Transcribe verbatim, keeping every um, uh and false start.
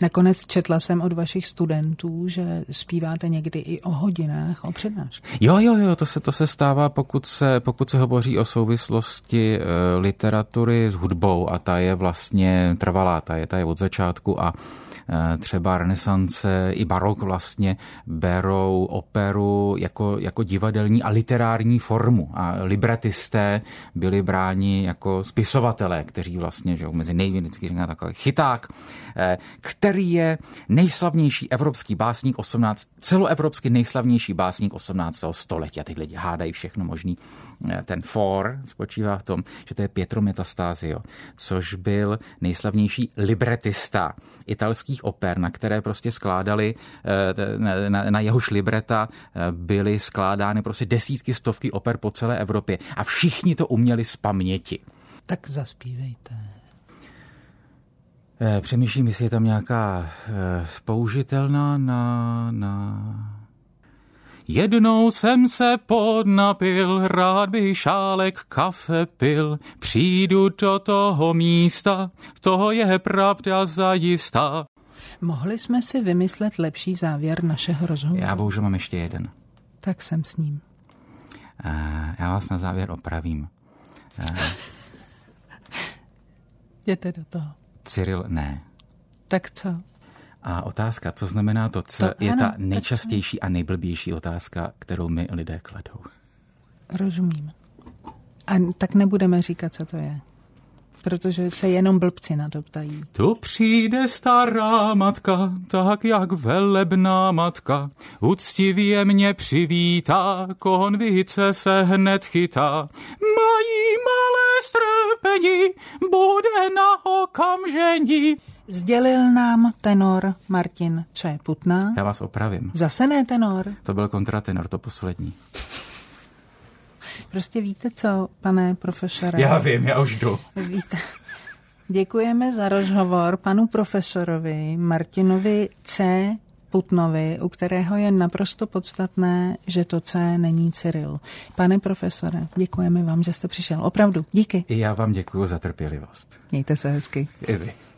Nakonec četla jsem od vašich studentů, že zpíváte někdy i o hodinách, o přednáškách. Jo, jo, jo, to se, to se stává, pokud se, pokud se hovoří o souvislosti e, literatury s hudbou a ta je vlastně trvalá, ta je, ta je od začátku a třeba renesance i barok vlastně berou operu jako, jako divadelní a literární formu a libretisté byli bráni jako spisovatelé, kteří vlastně, že mezi největší říká takový chyták, který je nejslavnější evropský básník osmnáct celoevropsky nejslavnější básník osmnáctého století. A ty lidi hádají všechno možný. Ten for spočívá v tom, že to je Pietro Metastasio, což byl nejslavnější libretista italských oper, na které prostě skládali, na, na, na jehož libreta byly skládány prostě desítky, stovky oper po celé Evropě a všichni to uměli z paměti. Tak zaspívejte. Přemýšlím, jestli je tam nějaká použitelná na... na... Jednou jsem se podnapil, rád bych šálek kafe pil. Přijdu do toho místa, toho je pravda zajistá. Mohli jsme si vymyslet lepší závěr našeho rozhovoru? Já bohužel mám ještě jeden. Tak jsem s ním. Já vás na závěr opravím. Jděte do toho. Cyril ne. Tak co? A otázka, co znamená to C, to, je ano, ta nejčastější a nejblbější otázka, kterou mi lidé kladou. Rozumím. A tak nebudeme říkat, co to je. Protože se jenom blbci na to ptají. Tu přijde stará matka, tak jak velebná matka. Uctivě mě přivítá, konvice se hned chytá. Mají malé strpení, bude na okamžení. Sdělil nám tenor Martin Č. Putna. Já vás opravím. Zase ne tenor. To byl kontratenor, to poslední. Prostě víte co, pane profesore? Já vím, já už jdu. Víte. Děkujeme za rozhovor panu profesorovi Martinovi C. Putnovi, u kterého je naprosto podstatné, že to C není Cyril. Pane profesore, děkujeme vám, že jste přišel. Opravdu, díky. I já vám děkuju za trpělivost. Mějte se hezky. I vy.